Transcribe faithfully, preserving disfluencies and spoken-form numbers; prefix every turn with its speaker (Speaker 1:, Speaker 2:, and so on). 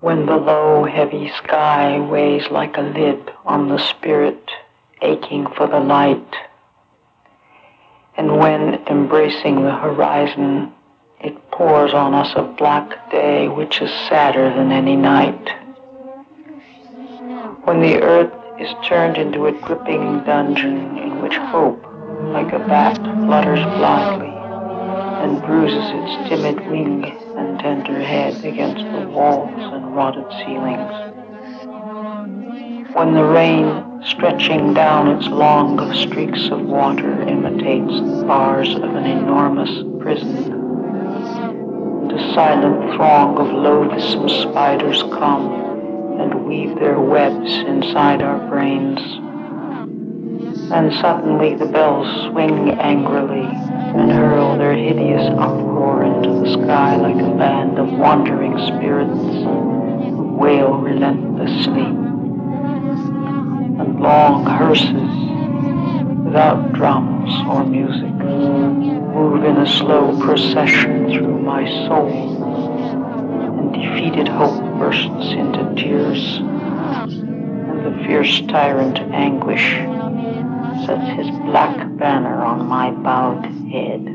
Speaker 1: When the low, heavy sky weighs like a lid on the spirit aching for the light, and when, embracing the horizon, it pours on us a black day which is sadder than any night, when the earth is turned into a dripping dungeon in which hope, like a bat, flutters blindly and bruises its timid wing and tender head against the walls and rotted ceilings, when the rain, stretching down its long streaks of water, imitates the bars of an enormous prison, and a silent throng of loathsome spiders come and weave their webs inside our brains, and suddenly the bells swing angrily and hurl their hideous uproar into the sky like a band of wandering spirits who wail relentlessly, and long hearses without drums or music move in a slow procession through my soul, and defeated hope bursts into tears, and the fierce tyrant Anguish sets his black banner on my bowed head.